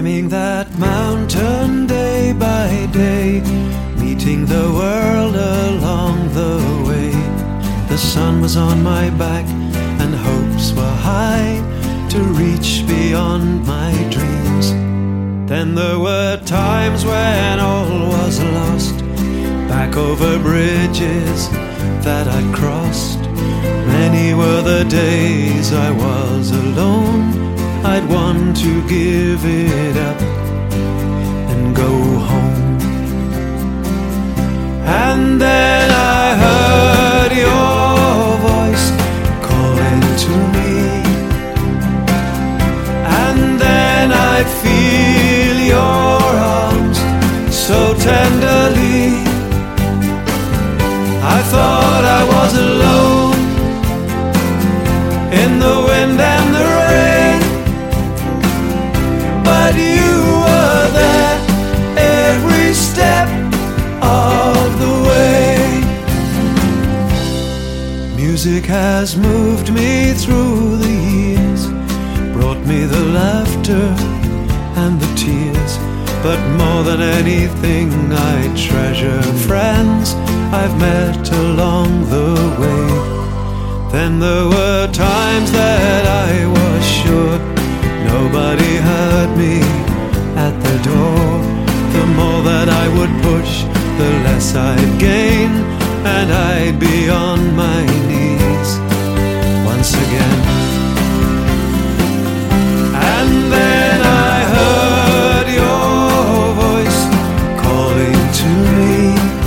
Climbing that mountain day by day, meeting the world along the way. The sun was on my back and hopes were high to reach beyond my dreams. Then there were times when all was lost, back over bridges that I crossed. Many were the days I was alone. I'd want to give it up and go home. And then I heard your voice calling to me, and then I'd feel your arms so tenderly. I thought I was alone in the wind and the rain, but you were there every step of the way. Music has moved me through the years, brought me the laughter and the tears, but more than anything I treasure friends I've met along the way. Then there were times that I was sure nobody heard me at the door. The more that I would push, the less I'd gain, and I'd be on my knees once again. And then I heard your voice calling to me,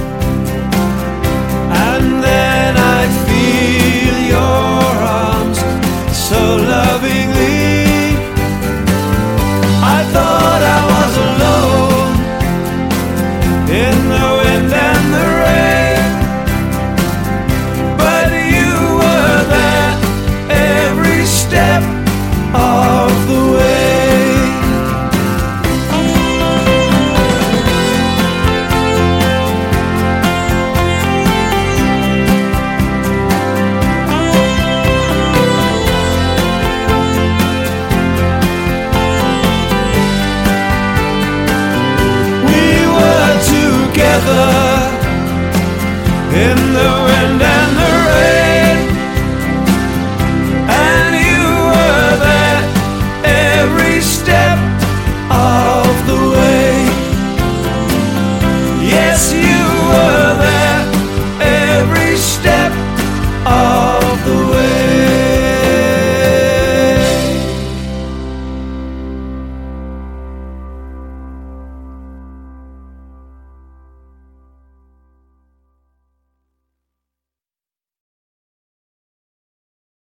and then I'd feel your arms so lovingly. I thought I was alone in the wind and the rain, but you were there every step of the way. We were together in the